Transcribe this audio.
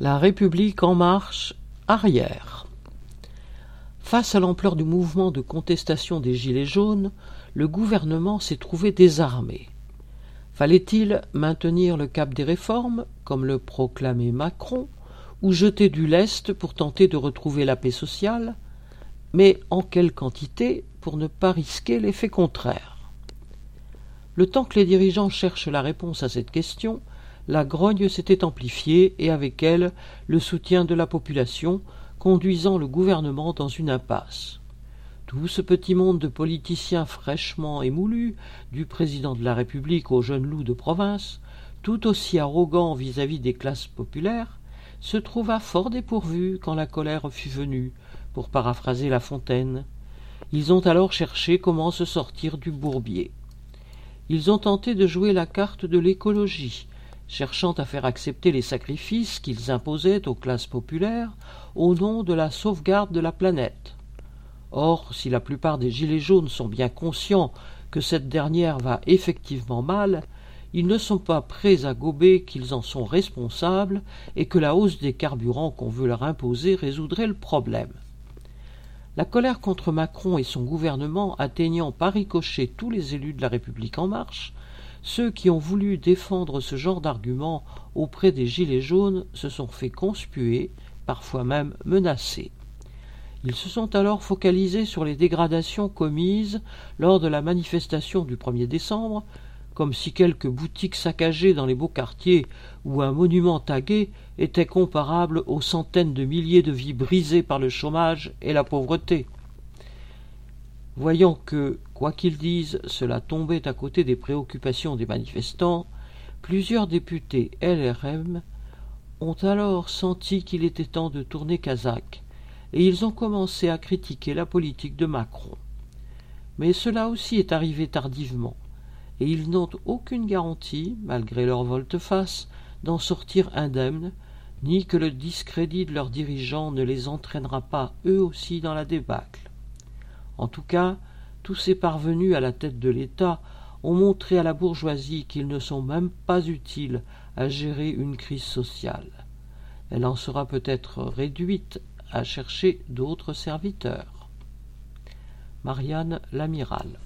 La République en marche arrière. Face à l'ampleur du mouvement de contestation des Gilets jaunes, le gouvernement s'est trouvé désarmé. Fallait-il maintenir le cap des réformes, comme le proclamait Macron, ou jeter du lest pour tenter de retrouver la paix sociale, mais en quelle quantité pour ne pas risquer l'effet contraire? Le temps que les dirigeants cherchent la réponse à cette question, la grogne s'était amplifiée et avec elle le soutien de la population, conduisant le gouvernement dans une impasse. Tout ce petit monde de politiciens fraîchement émoulus, du président de la République au jeune loup de province, tout aussi arrogant vis-à-vis des classes populaires, se trouva fort dépourvu quand la colère fut venue, pour paraphraser La Fontaine. Ils ont alors cherché comment se sortir du bourbier. Ils ont tenté de jouer la carte de l'écologie, cherchant à faire accepter les sacrifices qu'ils imposaient aux classes populaires au nom de la sauvegarde de la planète. Or, si la plupart des Gilets jaunes sont bien conscients que cette dernière va effectivement mal, ils ne sont pas prêts à gober qu'ils en sont responsables et que la hausse des carburants qu'on veut leur imposer résoudrait le problème. La colère contre Macron et son gouvernement atteignant par ricochet tous les élus de la République en marche, ceux qui ont voulu défendre ce genre d'arguments auprès des Gilets jaunes se sont fait conspuer, parfois même menacés. Ils se sont alors focalisés sur les dégradations commises lors de la manifestation du 1er décembre, comme si quelques boutiques saccagées dans les beaux quartiers ou un monument tagué étaient comparables aux centaines de milliers de vies brisées par le chômage et la pauvreté. Voyant que, quoi qu'ils disent, cela tombait à côté des préoccupations des manifestants, plusieurs députés LRM ont alors senti qu'il était temps de tourner Kazakh, et ils ont commencé à critiquer la politique de Macron. Mais cela aussi est arrivé tardivement, et ils n'ont aucune garantie, malgré leur volte-face, d'en sortir indemnes, ni que le discrédit de leurs dirigeants ne les entraînera pas eux aussi dans la débâcle. En tout cas, tous ces parvenus à la tête de l'État ont montré à la bourgeoisie qu'ils ne sont même pas utiles à gérer une crise sociale. Elle en sera peut-être réduite à chercher d'autres serviteurs. Marianne Lamiral.